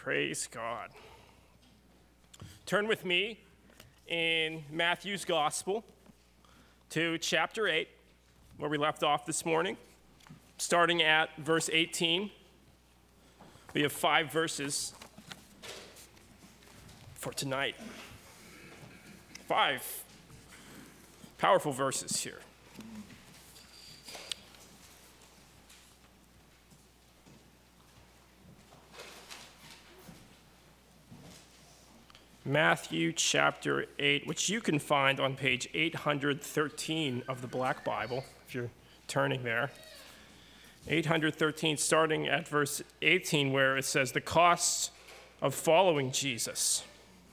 Praise God. Turn with me in Matthew's Gospel to chapter 8, where we left off this morning, starting at verse 18. We have 5 verses for tonight. 5 powerful verses here. Matthew chapter 8, which you can find on page 813 of the Black Bible, if you're turning there. 813, starting at verse 18, where it says, the cost of following Jesus.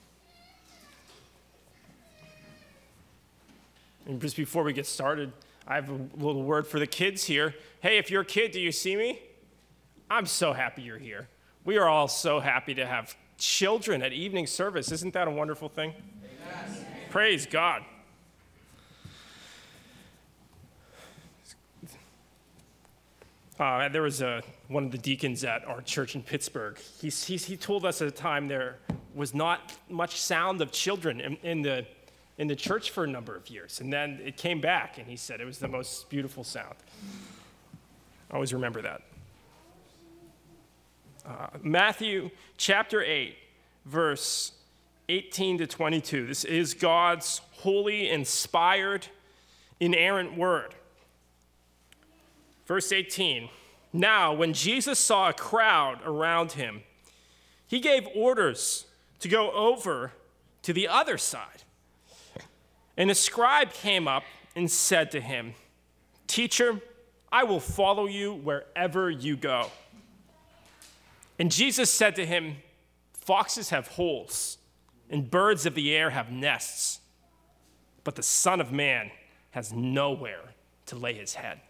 And just before we get started, I have a little word for the kids here. Hey, if you're a kid, do you see me? I'm so happy you're here. We are all so happy to have children at evening service. Isn't that a wonderful thing? Yes. Praise God. There was one of the deacons at our church in Pittsburgh. He told us at a time there was not much sound of children in the church for a number of years. And then it came back, and he said it was the most beautiful sound. I always remember that. Matthew chapter 8, verse 18 to 22. This is God's holy, inspired, inerrant word. Verse 18. Now, when Jesus saw a crowd around him, he gave orders to go over to the other side. And a scribe came up and said to him, "Teacher, I will follow you wherever you go." And Jesus said to him, "Foxes have holes, and birds of the air have nests, but the Son of Man has nowhere to lay his head."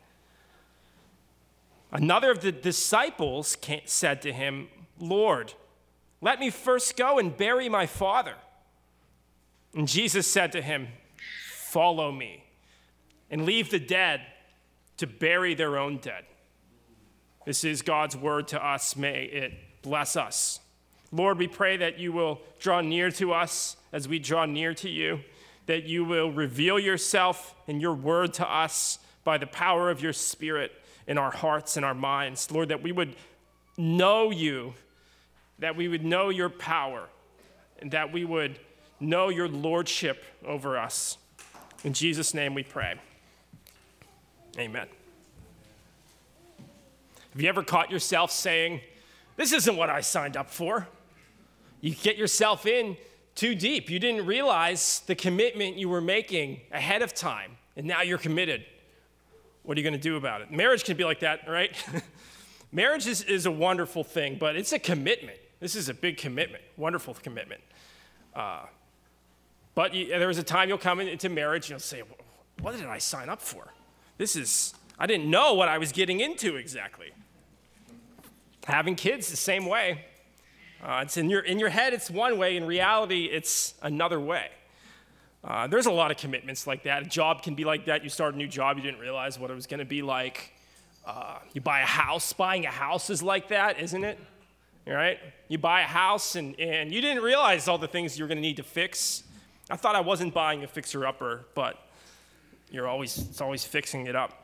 Another of the disciples said to him, "Lord, let me first go and bury my father." And Jesus said to him, "Follow me, and leave the dead to bury their own dead." This is God's word to us. May it bless us. Lord, we pray that you will draw near to us as we draw near to you, that you will reveal yourself and your word to us by the power of your Spirit in our hearts and our minds. Lord, that we would know you, that we would know your power, and that we would know your lordship over us. In Jesus' name we pray. Amen. Have you ever caught yourself saying, "This isn't what I signed up for"? You get yourself in too deep. You didn't realize the commitment you were making ahead of time, and now you're committed. What are you going to do about it? Marriage can be like that, right? Marriage is a wonderful thing, but it's a commitment. This is a big commitment, wonderful commitment. But there was a time you'll come into marriage and you'll say, "What did I sign up for? I didn't know what I was getting into exactly." Having kids the same way. It's in your head, it's one way. In reality, it's another way. There's a lot of commitments like that. A job can be like that. You start a new job, you didn't realize what it was going to be like. You buy a house. Buying a house is like that, isn't it? All right? You buy a house, and you didn't realize all the things you're going to need to fix. I thought I wasn't buying a fixer-upper, but it's always fixing it up.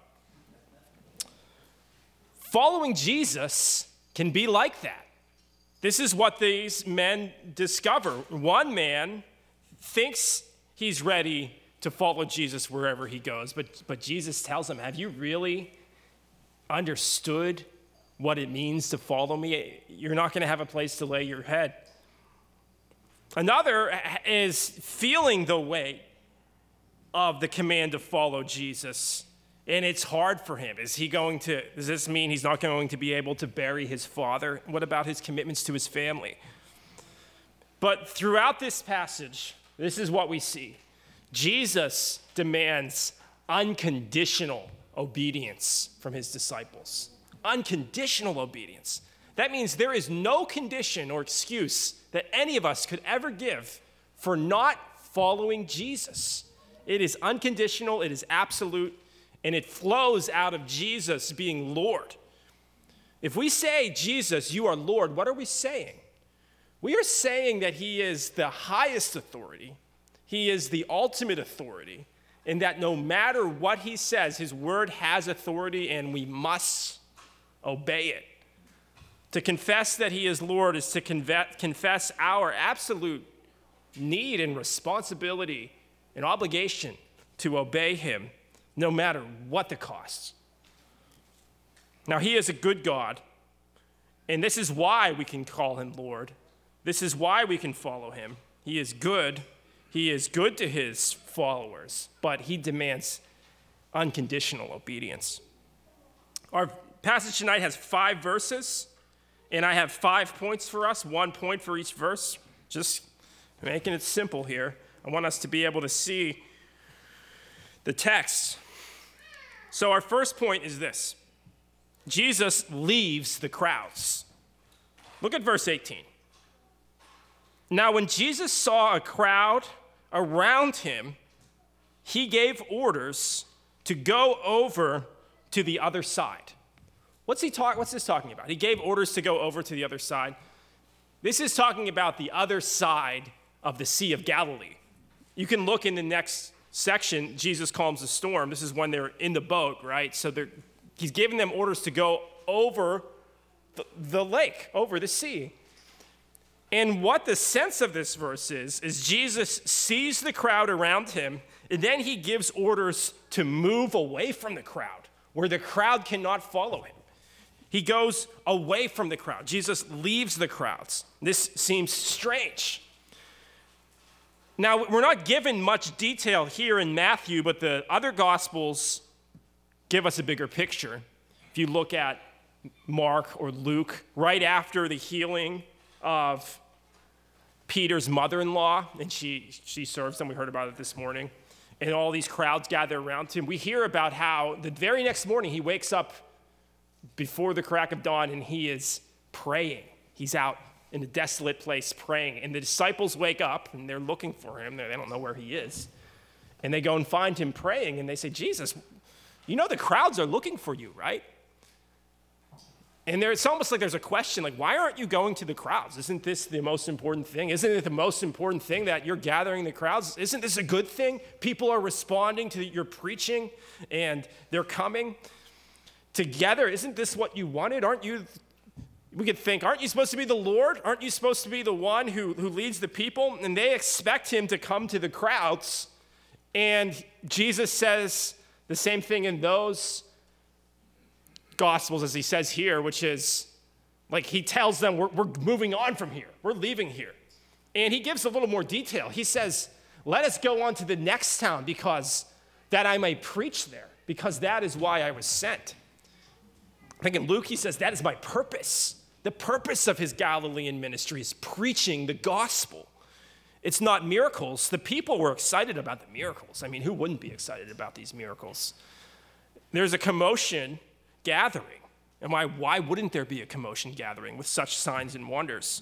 Following Jesus can be like that. This is what these men discover. One man thinks he's ready to follow Jesus wherever he goes, but Jesus tells him, "Have you really understood what it means to follow me? You're not going to have a place to lay your head." Another is feeling the weight of the command to follow Jesus, and it's hard for him. Does this mean he's not going to be able to bury his father? What about his commitments to his family? But throughout this passage, this is what we see. Jesus demands unconditional obedience from his disciples. Unconditional obedience. That means there is no condition or excuse that any of us could ever give for not following Jesus. It is unconditional, it is absolute, and it flows out of Jesus being Lord. If we say, "Jesus, you are Lord," what are we saying? We are saying that he is the highest authority. He is the ultimate authority, and that no matter what he says, his word has authority and we must obey it. To confess that he is Lord is to confess our absolute need and responsibility and obligation to obey him no matter what the cost. Now, he is a good God, and this is why we can call him Lord. This is why we can follow him. He is good. He is good to his followers, but he demands unconditional obedience. Our passage tonight has 5 verses, and I have 5 points for us, 1 point for each verse. Just making it simple here. I want us to be able to see the text. So our first point is this. Jesus leaves the crowds. Look at verse 18. Now, when Jesus saw a crowd around him, he gave orders to go over to the other side. What's this talking about? He gave orders to go over to the other side. This is talking about the other side of the Sea of Galilee. You can look in the next section. Jesus calms the storm. This is when they're in the boat, right? So he's giving them orders to go over the lake, over the sea. And what the sense of this verse is Jesus sees the crowd around him, and then he gives orders to move away from the crowd, where the crowd cannot follow him. He goes away from the crowd. Jesus leaves the crowds. This seems strange. Now, we're not given much detail here in Matthew, but the other Gospels give us a bigger picture. If you look at Mark or Luke, right after the healing of Peter's mother-in-law, and she serves them, we heard about it this morning, and all these crowds gather around him, we hear about how the very next morning he wakes up before the crack of dawn and he is praying. He's out in a desolate place praying, and the disciples wake up and they're looking for him. They don't know where he is. And they go and find him praying, and they say, Jesus, you know the crowds are looking for you, right? And it's almost like there's a question, like, why aren't you going to the crowds? Isn't this the most important thing? Isn't it the most important thing that you're gathering the crowds? Isn't this a good thing? People are responding to your preaching, and they're coming together. Isn't this what you wanted? We could think, aren't you supposed to be the Lord? Aren't you supposed to be the one who leads the people? And they expect him to come to the crowds. And Jesus says the same thing in those Gospels as he says here, which is like he tells them, we're moving on from here. We're leaving here. And he gives a little more detail. He says, let us go on to the next town because that I may preach there, because that is why I was sent. I think in Luke he says, that is my purpose. The purpose of his Galilean ministry is preaching the gospel. It's not miracles. The people were excited about the miracles. I mean, who wouldn't be excited about these miracles? There's a commotion gathering. And why wouldn't there be a commotion gathering with such signs and wonders?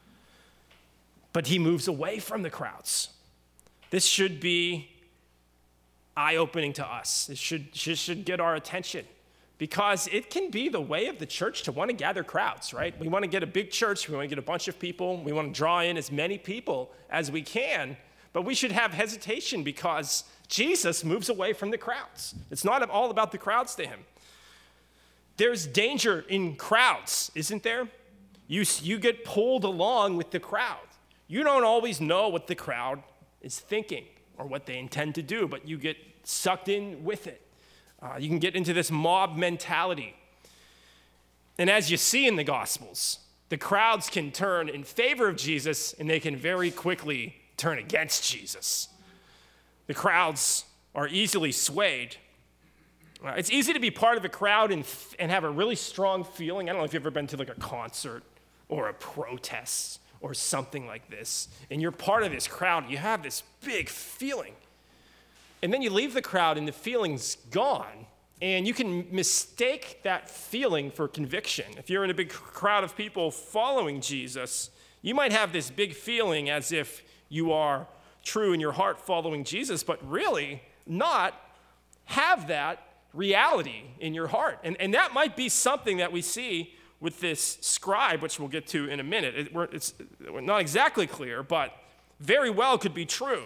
But he moves away from the crowds. This should be eye-opening to us. It should get our attention, because it can be the way of the church to want to gather crowds, right? We want to get a big church. We want to get a bunch of people. We want to draw in as many people as we can. But we should have hesitation because Jesus moves away from the crowds. It's not all about the crowds to him. There's danger in crowds, isn't there? You get pulled along with the crowd. You don't always know what the crowd is thinking or what they intend to do, but you get sucked in with it. You can get into this mob mentality. And as you see in the Gospels, the crowds can turn in favor of Jesus, and they can very quickly turn against Jesus. The crowds are easily swayed. It's easy to be part of a crowd and have a really strong feeling. I don't know if you've ever been to like a concert or a protest or something like this, and you're part of this crowd, you have this big feeling. And then you leave the crowd and the feeling's gone, and you can mistake that feeling for conviction. If you're in a big crowd of people following Jesus, you might have this big feeling as if you are true in your heart following Jesus, but really not have that reality in your heart. And that might be something that we see with this scribe, which we'll get to in a minute. It's not exactly clear, but very well could be true.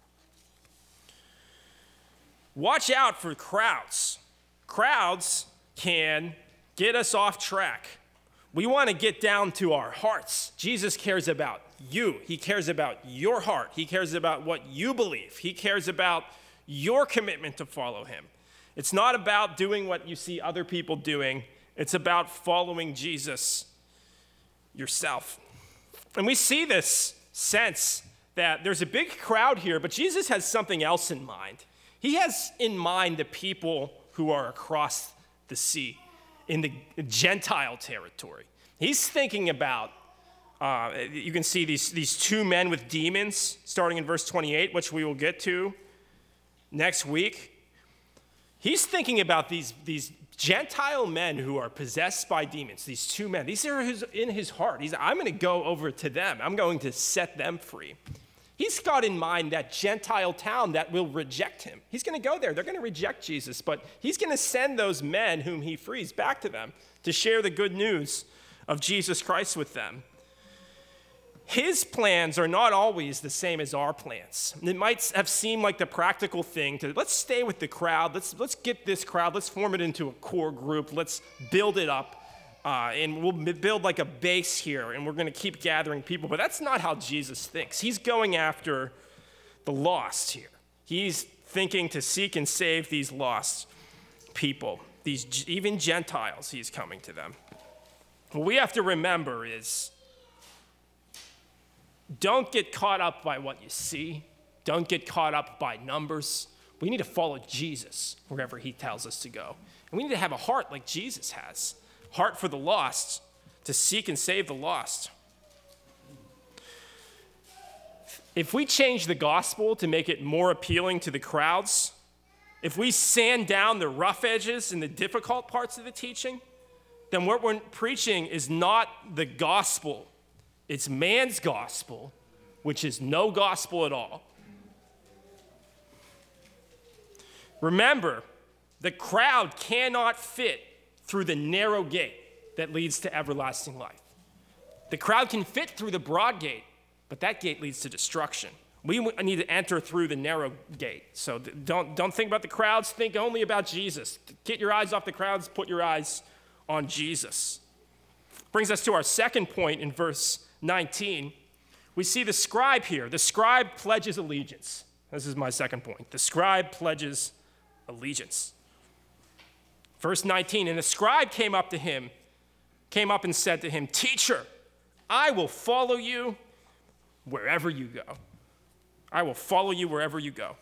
Watch out for crowds. Crowds can get us off track. We want to get down to our hearts. Jesus cares about you. He cares about your heart. He cares about what you believe. He cares about your commitment to follow him. It's not about doing what you see other people doing. It's about following Jesus yourself. And we see this sense that there's a big crowd here, but Jesus has something else in mind. He has in mind the people who are across the sea in the Gentile territory. He's thinking about, you can see these two men with demons, starting in verse 28, which we will get to next week. He's thinking about these Gentile men who are possessed by demons, these two men. These are in his heart. I'm going to go over to them. I'm going to set them free. He's got in mind that Gentile town that will reject him. He's going to go there. They're going to reject Jesus, but he's going to send those men whom he frees back to them to share the good news of Jesus Christ with them. His plans are not always the same as our plans. It might have seemed like the practical thing to, let's stay with the crowd. Let's get this crowd. Let's form it into a core group. Let's build it up. And we'll build like a base here, and we're going to keep gathering people. But that's not how Jesus thinks. He's going after the lost here. He's thinking to seek and save these lost people, these even Gentiles. He's coming to them. What we have to remember is, don't get caught up by what you see. Don't get caught up by numbers. We need to follow Jesus wherever he tells us to go. And we need to have a heart like Jesus has. Heart for the lost, to seek and save the lost. If we change the gospel to make it more appealing to the crowds, if we sand down the rough edges and the difficult parts of the teaching, then what we're preaching is not the gospel. It's man's gospel, which is no gospel at all. Remember, the crowd cannot fit through the narrow gate that leads to everlasting life. The crowd can fit through the broad gate, but that gate leads to destruction. We need to enter through the narrow gate. So don't think about the crowds, think only about Jesus. Get your eyes off the crowds, put your eyes on Jesus. Brings us to our second point in verse 19. We see the scribe here. The scribe pledges allegiance. This is my second point. The scribe pledges allegiance. Verse 19, and the scribe came up and said to him, "Teacher, I will follow you wherever you go." I will follow you wherever you go.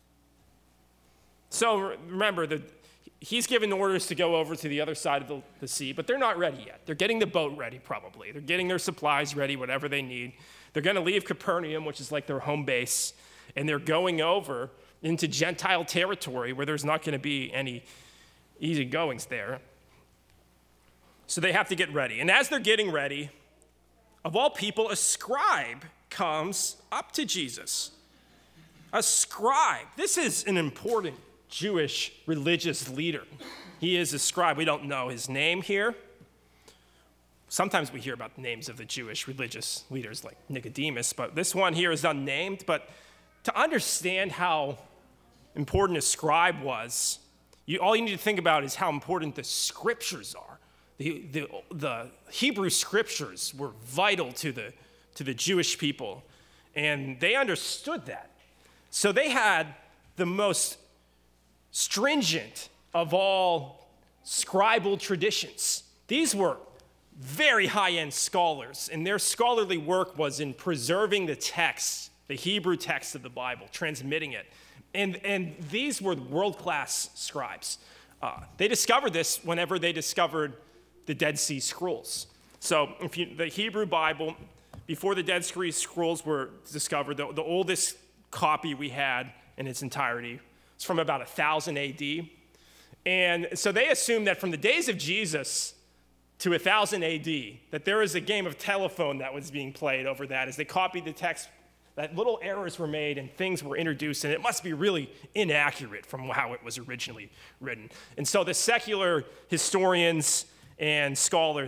So remember that he's given orders to go over to the other side of the sea, but they're not ready yet. They're getting the boat ready probably. They're getting their supplies ready, whatever they need. They're going to leave Capernaum, which is like their home base, and they're going over into Gentile territory where there's not going to be any easy goings there. So they have to get ready. And as they're getting ready, of all people, a scribe comes up to Jesus. A scribe. This is an important Jewish religious leader. He is a scribe. We don't know his name here. Sometimes we hear about the names of the Jewish religious leaders like Nicodemus, but this one here is unnamed. But to understand how important a scribe was, all you need to think about is how important the scriptures are. The Hebrew scriptures were vital to the Jewish people, and they understood that. So they had the most stringent of all scribal traditions. These were very high-end scholars, and their scholarly work was in preserving the text, the Hebrew text of the Bible, transmitting it. And these were world-class scribes. They discovered this whenever they discovered the Dead Sea Scrolls. So the Hebrew Bible, before the Dead Sea Scrolls were discovered, the oldest copy we had in its entirety is from about 1000 AD. And so they assumed that from the days of Jesus to 1000 AD, that there was a game of telephone that was being played over that as they copied the text, that little errors were made and things were introduced, and it must be really inaccurate from how it was originally written. And so the secular historians and scholars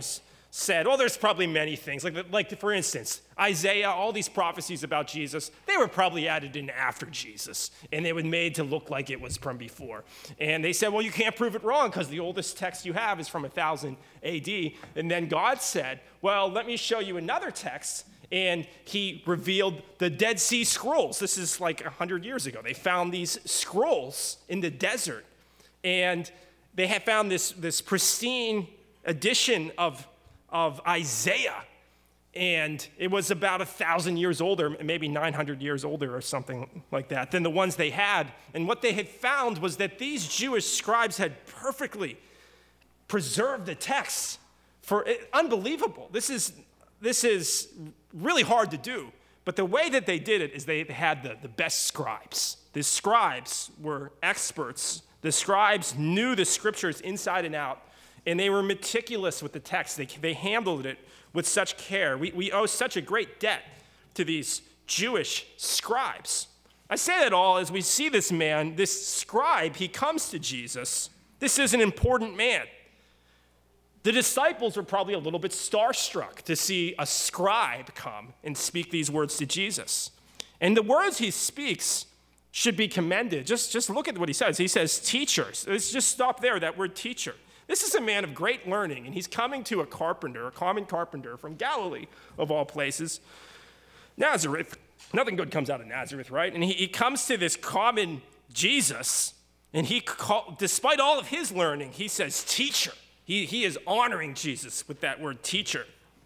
said, well, there's probably many things. Like for instance, Isaiah, all these prophecies about Jesus, they were probably added in after Jesus, and they were made to look like it was from before. And they said, well, you can't prove it wrong because the oldest text you have is from 1000 AD. And then God said, well, let me show you another text. And he revealed the Dead Sea Scrolls. This is like 100 years ago. They found these scrolls in the desert, and they had found this pristine edition of Isaiah, and it was about 1,000 years older, maybe 900 years older or something like that, than the ones they had. And what they had found was that these Jewish scribes had perfectly preserved the text. Unbelievable. This is really hard to do, but the way that they did it is they had the best scribes. The scribes were experts. The scribes knew the scriptures inside and out, and they were meticulous with the text. They handled it with such care. We owe such a great debt to these Jewish scribes. I say that all as we see this man, this scribe, he comes to Jesus. This is an important man. The disciples were probably a little bit starstruck to see a scribe come and speak these words to Jesus. And the words he speaks should be commended. Just look at what he says. He says, teachers. Let's just stop there, that word teacher. This is a man of great learning, and he's coming to a common carpenter from Galilee, of all places. Nazareth. Nothing good comes out of Nazareth, right? And he comes to this common Jesus, and despite all of his learning, he says, teacher. He is honoring Jesus with that word, teacher.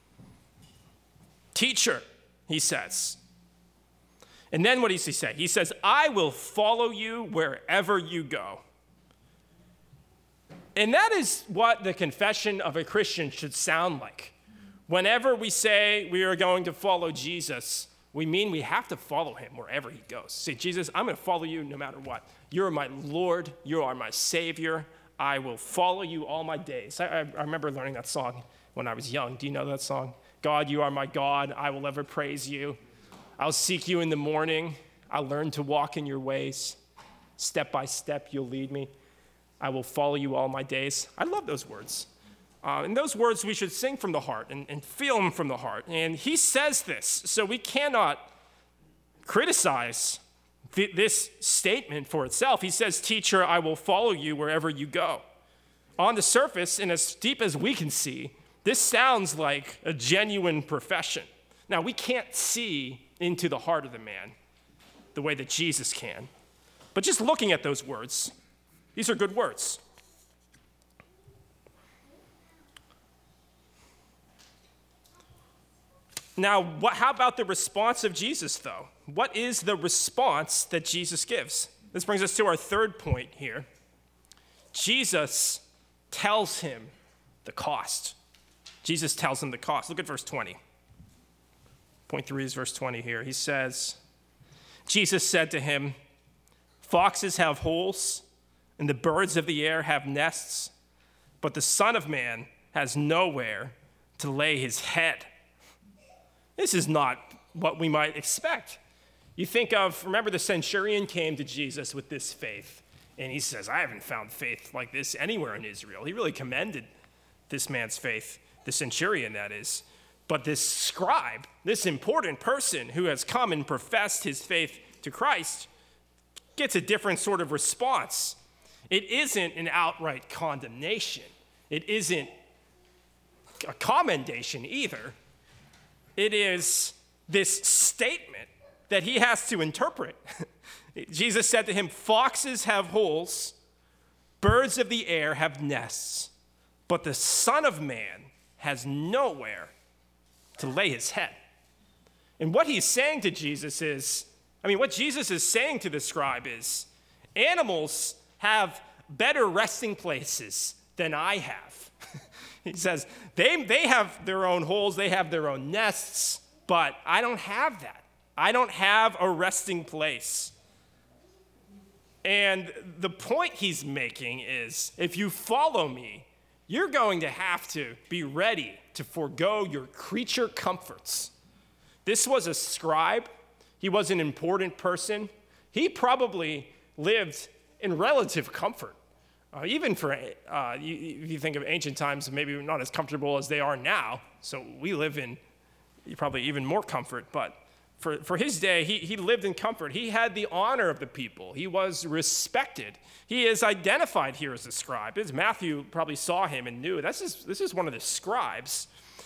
Teacher, he says. And then what does he say? He says, I will follow you wherever you go. And that is what the confession of a Christian should sound like. Whenever we say we are going to follow Jesus, we mean we have to follow him wherever he goes. Say, Jesus, I'm going to follow you no matter what. You are my Lord. You are my Savior. I will follow you all my days. I remember learning that song when I was young. Do you know that song? God, you are my God. I will ever praise you. I'll seek you in the morning. I'll learn to walk in your ways. Step by step, you'll lead me. I will follow you all my days. I love those words. And those words we should sing from the heart and feel them from the heart. And he says this, so we cannot criticize this statement for itself. He says, teacher, I will follow you wherever you go. On the surface, and as deep as we can see, this sounds like a genuine profession. Now, we can't see into the heart of the man the way that Jesus can. But just looking at those words, these are good words. Now, how about the response of Jesus, though? What is the response that Jesus gives? This brings us to our third point here. Jesus tells him the cost. Jesus tells him the cost. Look at verse 20. Point 3 is verse 20 here. He says, Jesus said to him, foxes have holes, and the birds of the air have nests, but the Son of Man has nowhere to lay his head. This is not what we might expect. You think of, remember the centurion came to Jesus with this faith, and he says, I haven't found faith like this anywhere in Israel. He really commended this man's faith, the centurion, that is. But this scribe, this important person who has come and professed his faith to Christ, gets a different sort of response. It isn't an outright condemnation. It isn't a commendation either. It is this statement that he has to interpret. Jesus said to him, foxes have holes, birds of the air have nests, but the Son of Man has nowhere to lay his head. And what he's saying to Jesus is, what Jesus is saying to the scribe is, animals have better resting places than I have. He says, they have their own holes, they have their own nests, but I don't have that. I don't have a resting place. And the point he's making is, if you follow me, you're going to have to be ready to forego your creature comforts. This was a scribe. He was an important person. He probably lived in relative comfort. Even for, if you think of ancient times, maybe not as comfortable as they are now. So we live in probably even more comfort. But for his day, he lived in comfort. He had the honor of the people. He was respected. He is identified here as a scribe. As Matthew probably saw him and knew, this is one of the scribes.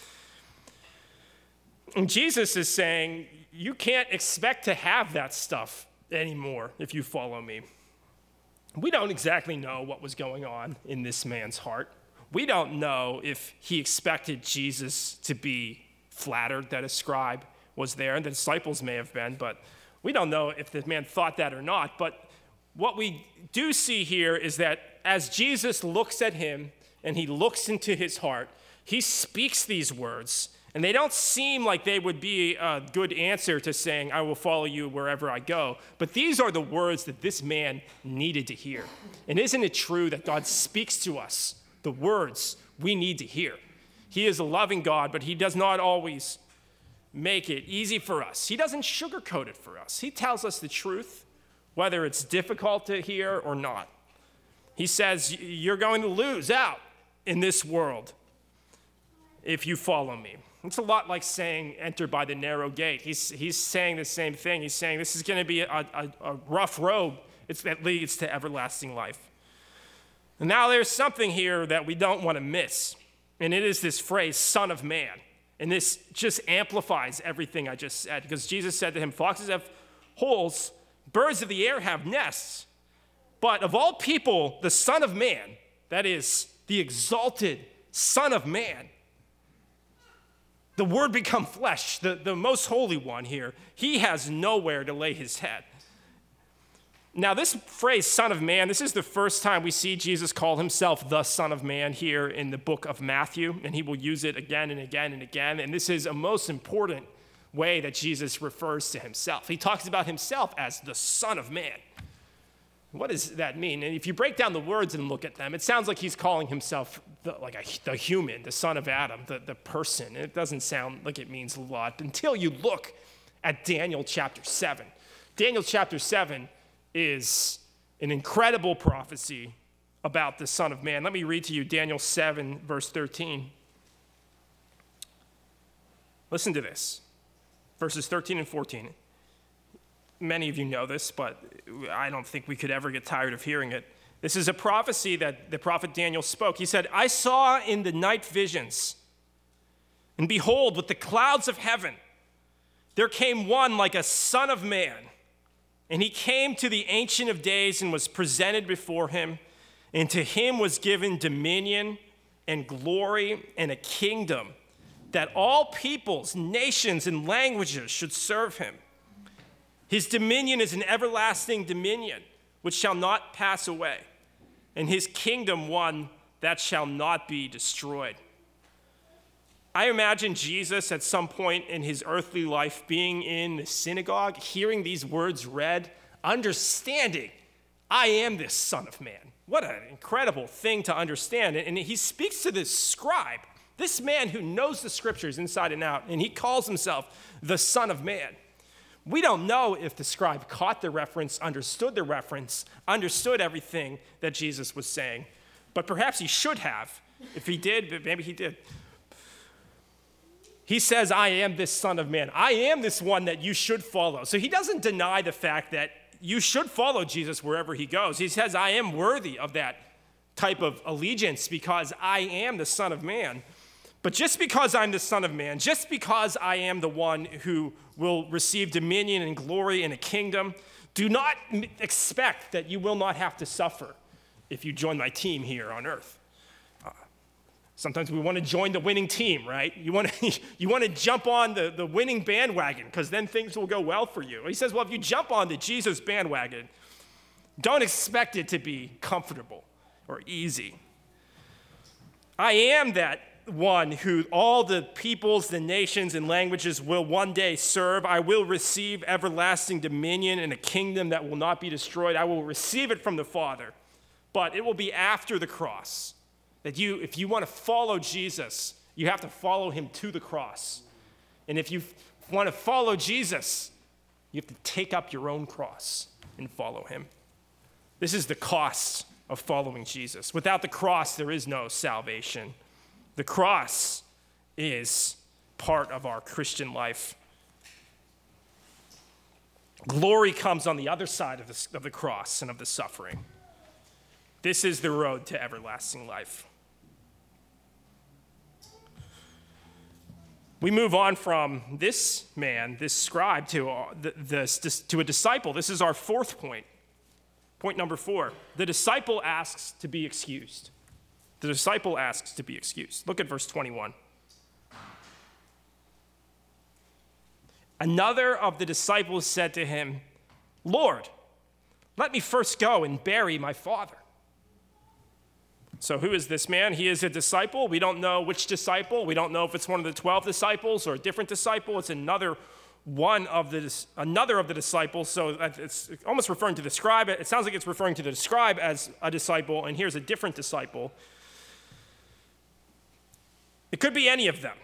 And Jesus is saying, you can't expect to have that stuff anymore if you follow me. We don't exactly know what was going on in this man's heart. We don't know if he expected Jesus to be flattered that a scribe was there, and the disciples may have been, but we don't know if the man thought that or not. But what we do see here is that as Jesus looks at him and he looks into his heart, he speaks these words, and they don't seem like they would be a good answer to saying, I will follow you wherever I go. But these are the words that this man needed to hear. And isn't it true that God speaks to us the words we need to hear? He is a loving God, but he does not always make it easy for us. He doesn't sugarcoat it for us. He tells us the truth, whether it's difficult to hear or not. He says, you're going to lose out in this world if you follow me. It's a lot like saying, enter by the narrow gate. He's saying the same thing. He's saying this is going to be a rough road that leads to everlasting life. And now there's something here that we don't want to miss, and it is this phrase, Son of Man. And this just amplifies everything I just said, because Jesus said to him, foxes have holes, birds of the air have nests, but of all people, the Son of Man, that is, the exalted Son of Man, the Word become flesh, the most holy one here, he has nowhere to lay his head. Now, this phrase, Son of Man, this is the first time we see Jesus call himself the Son of Man here in the book of Matthew, and he will use it again and again and again, and this is a most important way that Jesus refers to himself. He talks about himself as the Son of Man. What does that mean? And if you break down the words and look at them, it sounds like he's calling himself the human, the son of Adam, the person. And it doesn't sound like it means a lot until you look at Daniel chapter 7. Daniel chapter 7 is an incredible prophecy about the Son of Man. Let me read to you Daniel 7, verse 13. Listen to this, verses 13 and 14. Many of you know this, but I don't think we could ever get tired of hearing it. This is a prophecy that the prophet Daniel spoke. He said, I saw in the night visions, and behold, with the clouds of heaven, there came one like a son of man. And he came to the Ancient of Days and was presented before him. And to him was given dominion and glory and a kingdom, that all peoples, nations, and languages should serve him. His dominion is an everlasting dominion, which shall not pass away, and his kingdom one that shall not be destroyed. I imagine Jesus at some point in his earthly life being in the synagogue, hearing these words read, understanding, I am this Son of Man. What an incredible thing to understand. And he speaks to this scribe, this man who knows the scriptures inside and out, and he calls himself the Son of Man. We don't know if the scribe caught the reference, understood everything that Jesus was saying, but perhaps he should have. If he did, but maybe he did. He says, I am this Son of Man. I am this one that you should follow. So he doesn't deny the fact that you should follow Jesus wherever he goes. He says, I am worthy of that type of allegiance because I am the Son of Man. But just because I'm the Son of Man, just because I am the one who will receive dominion and glory and a kingdom, do not expect that you will not have to suffer if you join my team here on earth. Sometimes we want to join the winning team, right? You want to jump on the winning bandwagon because then things will go well for you. He says, well, if you jump on the Jesus bandwagon, don't expect it to be comfortable or easy. I am that one who all the peoples, the nations, and languages will one day serve. I will receive everlasting dominion and a kingdom that will not be destroyed. I will receive it from the Father, but it will be after the cross. That if you want to follow Jesus, you have to follow him to the cross. And if you want to follow Jesus, you have to take up your own cross and follow him. This is the cost of following Jesus. Without the cross, there is no salvation. The cross is part of our Christian life. Glory comes on the other side of the cross and of the suffering. This is the road to everlasting life. We move on from this man, this scribe, to a disciple. This is our fourth point. Point number 4. The disciple asks to be excused. The disciple asks to be excused. Look at verse 21. Another of the disciples said to him, "Lord, let me first go and bury my father." So who is this man? He is a disciple. We don't know which disciple. We don't know if it's one of the 12 disciples or a different disciple. It's another of the disciples. So it's almost referring to the scribe. It sounds like it's referring to the scribe as a disciple, and here's a different disciple. It could be any of them.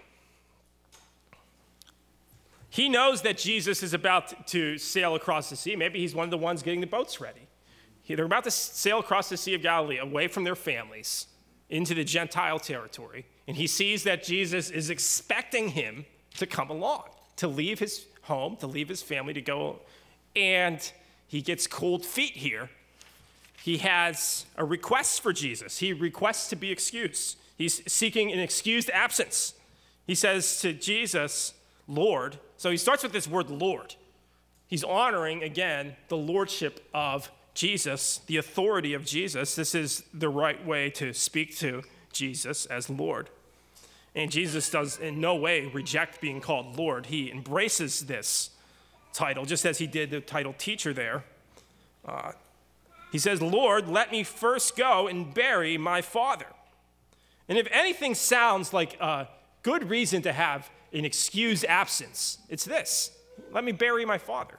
He knows that Jesus is about to sail across the sea. Maybe he's one of the ones getting the boats ready. They're about to sail across the Sea of Galilee away from their families into the Gentile territory. And he sees that Jesus is expecting him to come along, to leave his home, to leave his family, to go. And he gets cold feet here. He has a request for Jesus. He requests to be excused. He's seeking an excused absence. He says to Jesus, "Lord." So he starts with this word Lord. He's honoring, again, the lordship of Jesus, the authority of Jesus. This is the right way to speak to Jesus as Lord. And Jesus does in no way reject being called Lord. He embraces this title, just as he did the title teacher there. He says, "Lord, let me first go and bury my father." And if anything sounds like a good reason to have an excused absence, it's this: let me bury my father.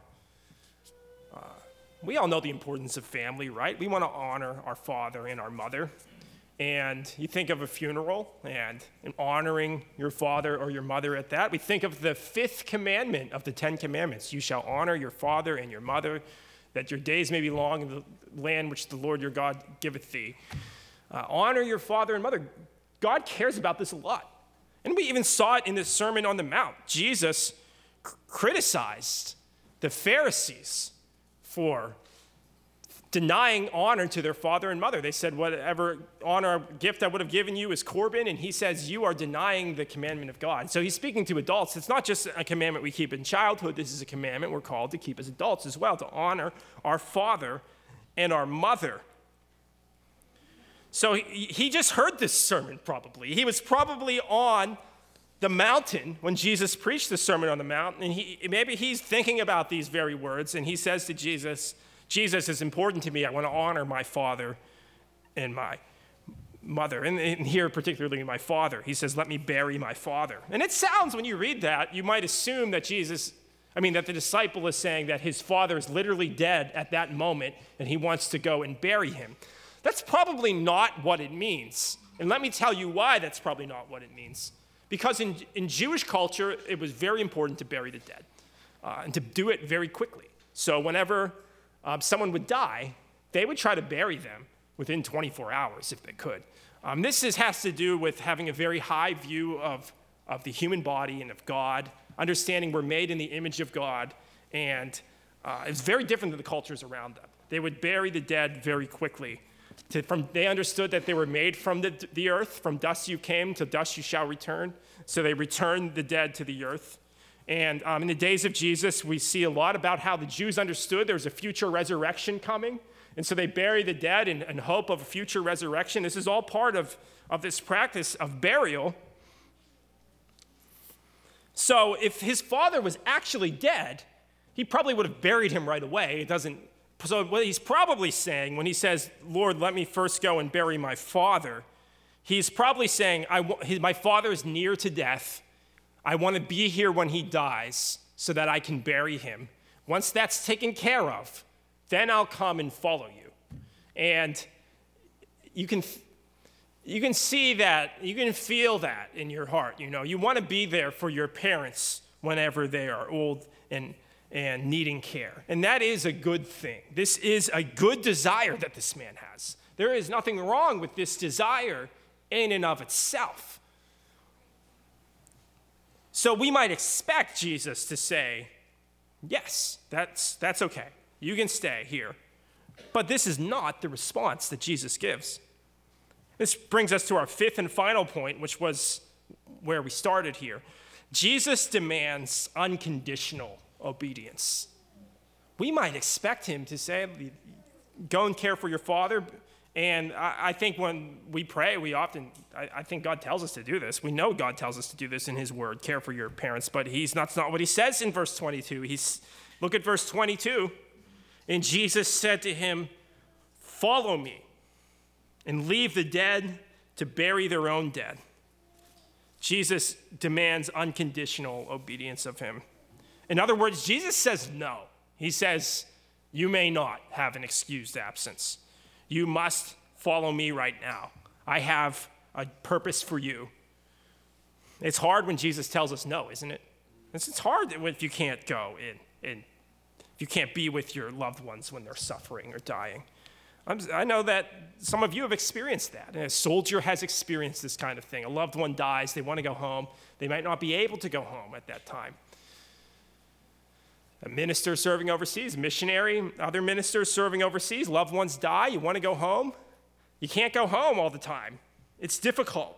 We all know the importance of family, right? We want to honor our father and our mother. And you think of a funeral and honoring your father or your mother at that. We think of the 5th commandment of the 10 commandments. You shall honor your father and your mother, that your days may be long in the land which the Lord your God giveth thee. Honor your father and mother. God cares about this a lot. And we even saw it in the Sermon on the Mount. Jesus criticized the Pharisees for denying honor to their father and mother. They said, whatever honor gift I would have given you is Corban, and he says, you are denying the commandment of God. So he's speaking to adults. It's not just a commandment we keep in childhood. This is a commandment we're called to keep as adults as well, to honor our father and our mother. So he just heard this sermon probably. He was probably on the mountain when Jesus preached the Sermon on the Mount, and maybe he's thinking about these very words, and he says to Jesus, Jesus is important to me. I want to honor my father and my mother, and here particularly my father. He says, let me bury my father. And it sounds, when you read that, you might assume that that the disciple is saying that his father is literally dead at that moment, and he wants to go and bury him. That's probably not what it means. And let me tell you why that's probably not what it means. Because in Jewish culture, it was very important to bury the dead and to do it very quickly. So whenever someone would die, they would try to bury them within 24 hours if they could. This has to do with having a very high view of the human body and of God, understanding we're made in the image of God, and it's very different than the cultures around them. They would bury the dead very quickly. They understood that they were made from the earth. From dust you came, to dust you shall return. So they returned the dead to the earth. And in the days of Jesus, we see a lot about how the Jews understood there was a future resurrection coming. And so they bury the dead in hope of a future resurrection. This is all part of this practice of burial. So if his father was actually dead, he probably would have buried him right away. So what he's probably saying when he says, Lord, let me first go and bury my father, he's probably saying, my father is near to death. I want to be here when he dies so that I can bury him. Once that's taken care of, then I'll come and follow you. And you can see that, you can feel that in your heart. You want to be there for your parents whenever they are old and needing care. And that is a good thing. This is a good desire that this man has. There is nothing wrong with this desire in and of itself. So we might expect Jesus to say, yes, that's okay. You can stay here. But this is not the response that Jesus gives. This brings us to our fifth and final point, which was where we started here. Jesus demands unconditional obedience. We might expect him to say, go and care for your father. And I think when we pray, I think God tells us to do this. We know God tells us to do this in his word, care for your parents, but that's not what he says in verse 22. Look at verse 22. And Jesus said to him, follow me and leave the dead to bury their own dead. Jesus demands unconditional obedience of him. In other words, Jesus says no. He says, you may not have an excused absence. You must follow me right now. I have a purpose for you. It's hard when Jesus tells us no, isn't it? It's hard if you can't go and if you can't be with your loved ones when they're suffering or dying. I know that some of you have experienced that. A soldier has experienced this kind of thing. A loved one dies, they want to go home. They might not be able to go home at that time. A minister serving overseas, missionary, other ministers serving overseas, loved ones die, you want to go home. You can't go home all the time. It's difficult.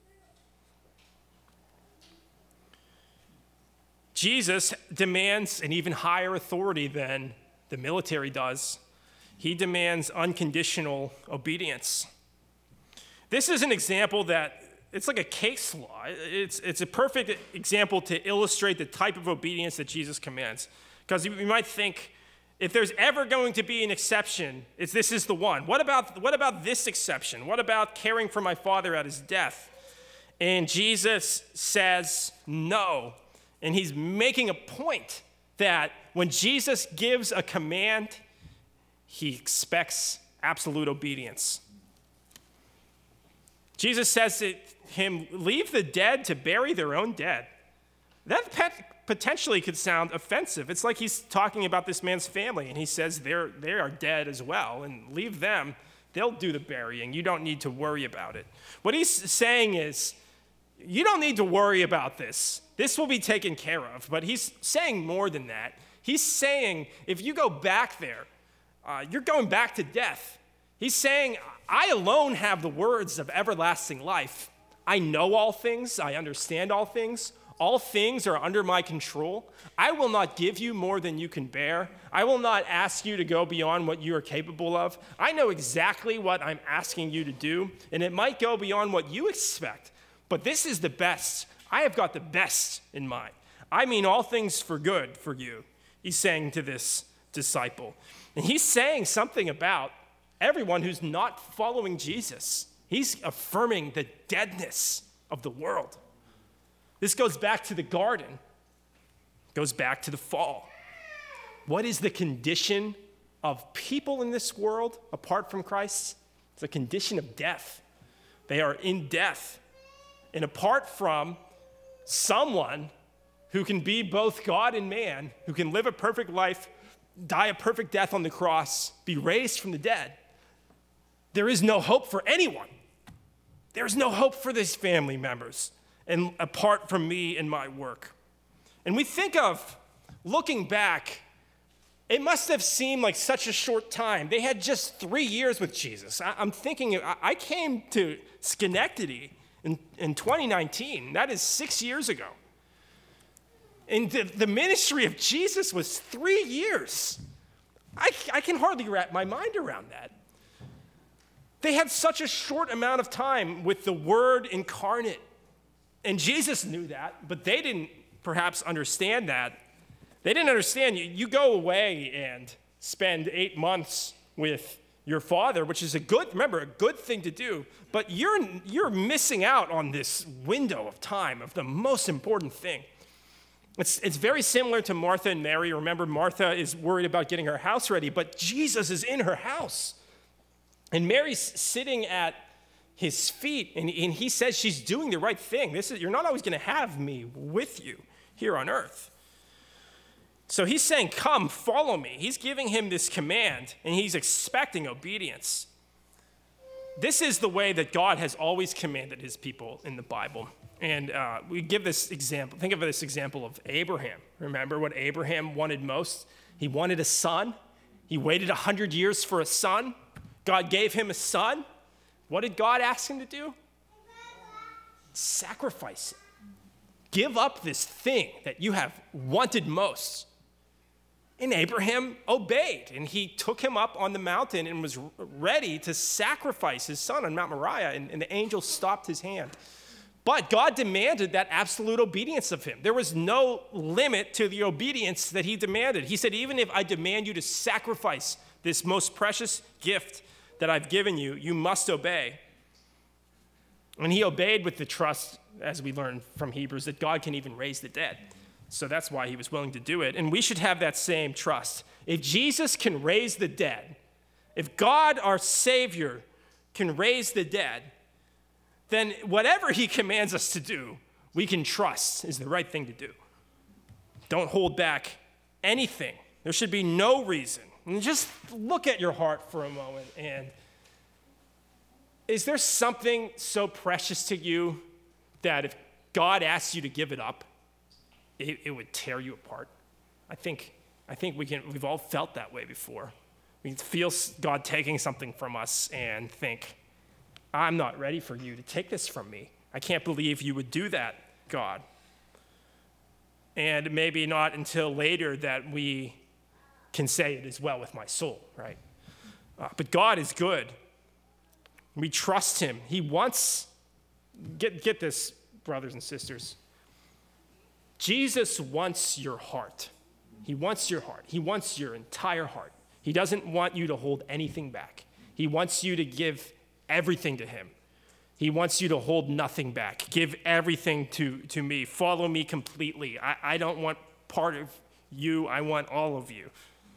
Jesus demands an even higher authority than the military does. He demands unconditional obedience. This is an example that it's like a case law. It's a perfect example to illustrate the type of obedience that Jesus commands. Because you might think, if there's ever going to be an exception, this is the one. What about this exception? What about caring for my father at his death? And Jesus says no. And he's making a point that when Jesus gives a command, he expects absolute obedience. Jesus says to him, leave the dead to bury their own dead. That potentially could sound offensive. It's like he's talking about this man's family, and he says they are dead as well, and leave them. They'll do the burying. You don't need to worry about it. What he's saying is, you don't need to worry about this. This will be taken care of. But he's saying more than that. He's saying, if you go back there, you're going back to death. He's saying, I alone have the words of everlasting life. I know all things. I understand all things. All things are under my control. I will not give you more than you can bear. I will not ask you to go beyond what you are capable of. I know exactly what I'm asking you to do, and it might go beyond what you expect. But this is the best. I have got the best in mind. I mean all things for good for you, he's saying to this disciple. And he's saying something about everyone who's not following Jesus. He's affirming the deadness of the world. This goes back to the garden, goes back to the fall. What is the condition of people in this world apart from Christ? It's a condition of death. They are in death. And apart from someone who can be both God and man, who can live a perfect life, die a perfect death on the cross, be raised from the dead, there is no hope for anyone. There is no hope for these family members, and apart from me and my work. And we think of, looking back, it must have seemed like such a short time. They had just 3 years with Jesus. I'm thinking, I came to Schenectady in 2019. That is 6 years ago. And the ministry of Jesus was 3 years. I can hardly wrap my mind around that. They had such a short amount of time with the Word incarnate. And Jesus knew that, but they didn't perhaps understand that. They didn't understand you go away and spend 8 months with your father, which is a good thing to do, but you're missing out on this window of time of the most important thing. It's very similar to Martha and Mary. Remember, Martha is worried about getting her house ready, but Jesus is in her house. And Mary's sitting at his feet, and he says she's doing the right thing. You're not always going to have me with you here on earth. So he's saying, come, follow me. He's giving him this command, and he's expecting obedience. This is the way that God has always commanded his people in the Bible. And we give this example. Think of this example of Abraham. Remember what Abraham wanted most? He wanted a son. He waited 100 years for a son. God gave him a son. What did God ask him to do? Sacrifice it. Give up this thing that you have wanted most. And Abraham obeyed, and he took him up on the mountain and was ready to sacrifice his son on Mount Moriah, and the angel stopped his hand. But God demanded that absolute obedience of him. There was no limit to the obedience that he demanded. He said, even if I demand you to sacrifice this most precious gift that I've given you, you must obey. And he obeyed with the trust, as we learn from Hebrews, that God can even raise the dead. So that's why he was willing to do it. And we should have that same trust. If Jesus can raise the dead, if God, our Savior, can raise the dead, then whatever he commands us to do, we can trust is the right thing to do. Don't hold back anything. There should be no reason. And just look at your heart for a moment. And is there something so precious to you that if God asks you to give it up, it would tear you apart? I think we've all felt that way before. We feel God taking something from us and think, I'm not ready for you to take this from me. I can't believe you would do that, God. And maybe not until later that we can say it is well with my soul, right? But God is good. We trust him. He wants, get this, brothers and sisters. Jesus wants your heart. He wants your heart. He wants your entire heart. He doesn't want you to hold anything back. He wants you to give everything to him. He wants you to hold nothing back. Give everything to me. Follow me completely. I don't want part of you. I want all of you.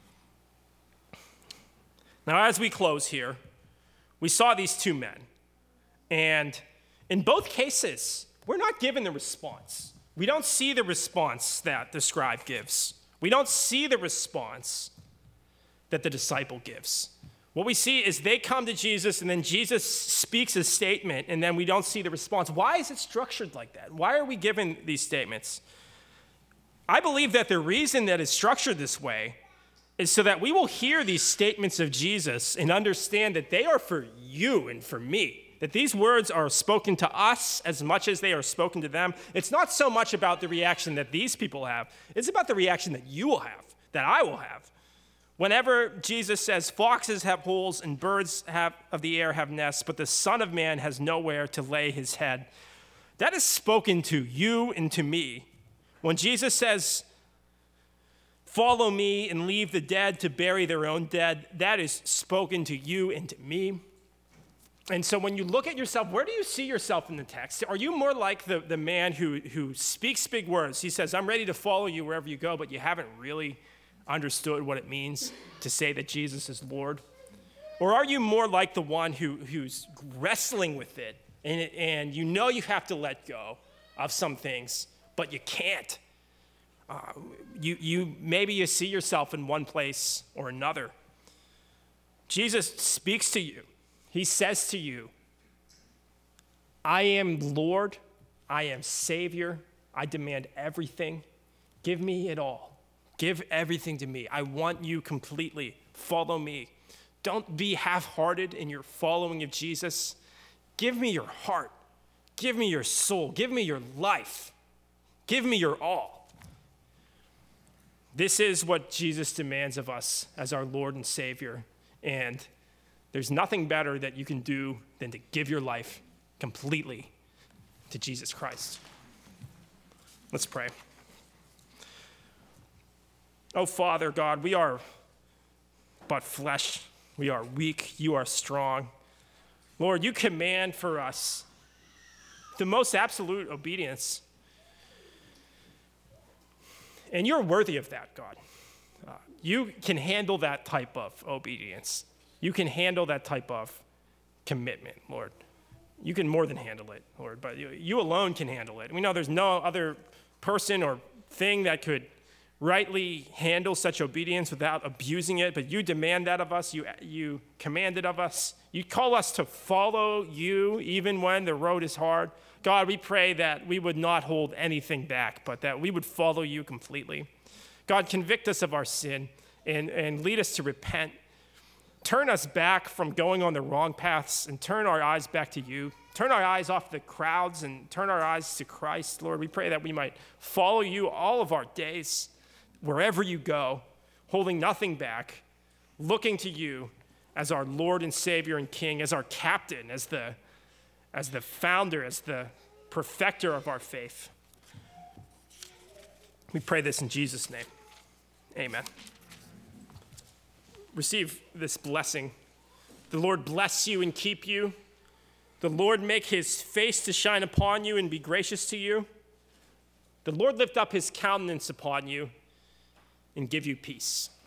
Now, as we close here, we saw these two men. And in both cases, we're not given the response. We don't see the response that the scribe gives. We don't see the response that the disciple gives. What we see is they come to Jesus, and then Jesus speaks a statement, and then we don't see the response. Why is it structured like that? Why are we given these statements? I believe that the reason that it's structured this way is so that we will hear these statements of Jesus and understand that they are for you and for me. That these words are spoken to us as much as they are spoken to them. It's not so much about the reaction that these people have. It's about the reaction that you will have, that I will have. Whenever Jesus says, foxes have holes and birds of the air have nests, but the Son of Man has nowhere to lay his head, that is spoken to you and to me. When Jesus says, follow me and leave the dead to bury their own dead, that is spoken to you and to me. And so when you look at yourself, where do you see yourself in the text? Are you more like the man who speaks big words? He says, I'm ready to follow you wherever you go, but you haven't really understood what it means to say that Jesus is Lord? Or are you more like the one who's wrestling with it, and you know you have to let go of some things, but you can't? Maybe you see yourself in one place or another. Jesus speaks to you. He says to you, I am Lord, I am Savior, I demand everything. Give me it all. Give everything to me. I want you completely. Follow me. Don't be half-hearted in your following of Jesus. Give me your heart. Give me your soul. Give me your life. Give me your all. This is what Jesus demands of us as our Lord and Savior. And there's nothing better that you can do than to give your life completely to Jesus Christ. Let's pray. Oh, Father God, we are but flesh. We are weak. You are strong. Lord, you command for us the most absolute obedience. And you're worthy of that, God. You can handle that type of obedience. You can handle that type of commitment, Lord. You can more than handle it, Lord, but you alone can handle it. We know there's no other person or thing that could rightly handle such obedience without abusing it, but you demand that of us. You command it of us. You call us to follow you even when the road is hard. God, we pray that we would not hold anything back, but that we would follow you completely. God, convict us of our sin and lead us to repent. Turn us back from going on the wrong paths and turn our eyes back to you. Turn our eyes off the crowds and turn our eyes to Christ. Lord, we pray that we might follow you all of our days, wherever you go, holding nothing back, looking to you as our Lord and Savior and King, as our captain, as the founder, as the perfecter of our faith. We pray this in Jesus' name. Amen. Receive this blessing. The Lord bless you and keep you. The Lord make his face to shine upon you and be gracious to you. The Lord lift up his countenance upon you and give you peace.